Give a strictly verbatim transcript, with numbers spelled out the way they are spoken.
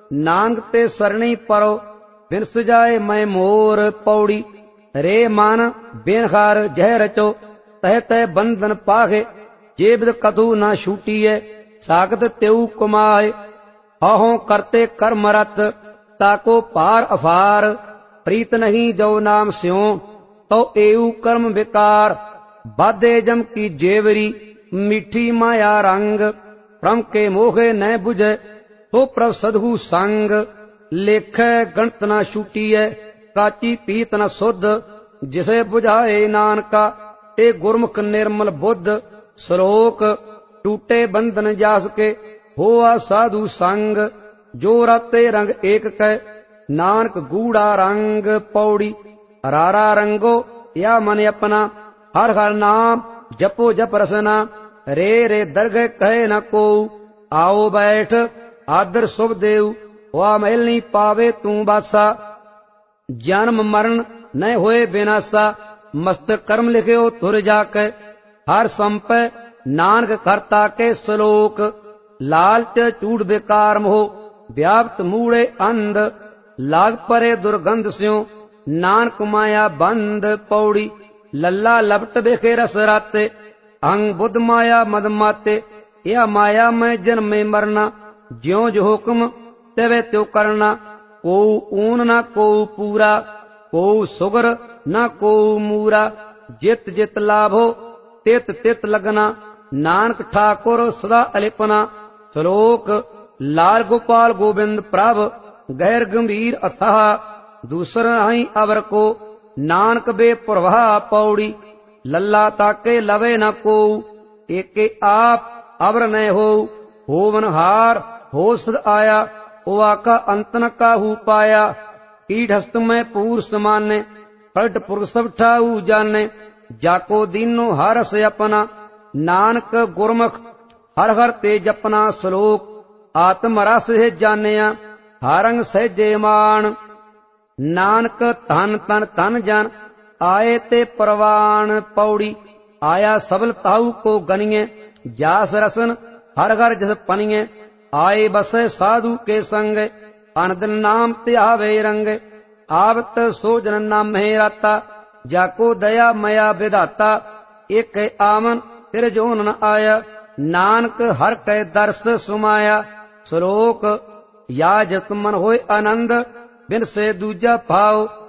नानक ते सरणी परो बिन सुजाए मैं मोर। पौड़ी रे मन बेनखार जह रचो तह तह बंधन पाहे। जे बिद कथु न छूटीए सागत त्यू कुमाए। हाहों करते कर्म रत ताको पार अफार। प्रीत नहीं जो नाम स्यों तो एऊ कर्म विकार। बाधे जम की जेवरी मीठी माया रंग। भ्रम के मोहे न बुझे तो प्रभ सदहु संग। लेखै गणत न छूटीए काची पीत न शुद्ध। जिसे बुझाए नानका ते गुरमुख निर्मल बुद्ध। श्लोक टूटे बंधन जास के होआ साधु संग। जो राते रंग एक कै नानक गूढ़ा रंग। पौड़ी रारा रंगो या मन अपना हर हर नाम जपो जप रसना। रे रे दरगह कहे न को आओ बैठ आदर शुभ देव। वा महल नहीं पावे तू बासा जन्म मरण न होए बिनासा। मस्त कर्म लिखियो तुर जाके हर संपै नानक करता के। श्लोक लालच चूड़ बेकार मोह व्याप्त मूड़े अंध। लाग परे दुर्गंध स्यों नानक माया बंद। पौड़ी लल्ला लपट बेखे रस राते अंग बुद्ध माया मद माते। या माया में जन्मे मरना ज्यों जो हुक्म तेवे त्यो करना। को ऊन न को पूरा को सुगर न को मूरा। जित जित लाभो तित तित लगना नानक ठाकुर सदा अलिपना। श्लोक लाल गोपाल गोविंद प्रभ गैर गंभीर अथाह। दूसर नहीं अवर को नानक बे प्रवाह। पौड़ी लल्ला ताके लवे न को एके आप अवर न हो। होवन हार हो सद आया ओआ का अंतन काहू पाया। कीट हस्त में पूर समाने पलट पुरुष सब ठाऊ जाने। जाको दीनो हरस अपना नानक गुरमुख हर हर ते जपना। श्लोक आत्म रस है जानिया हारंग सहजे मान। नानक धन तन तन जन आए ते परवान। पौड़ी आया सबल ताऊ को गनिए जास रसन हर हर जस पनिए। आए बसे साधु के संग अनदन नाम त्यावे रंग। आवत सो जन नाम है राता जाको दया मया विधाता। एक आमन तिर जो न आया नानक हर कै दर्श सुमाया। श्लोक या जत मन होय आनंद बिन से दूजा भाव।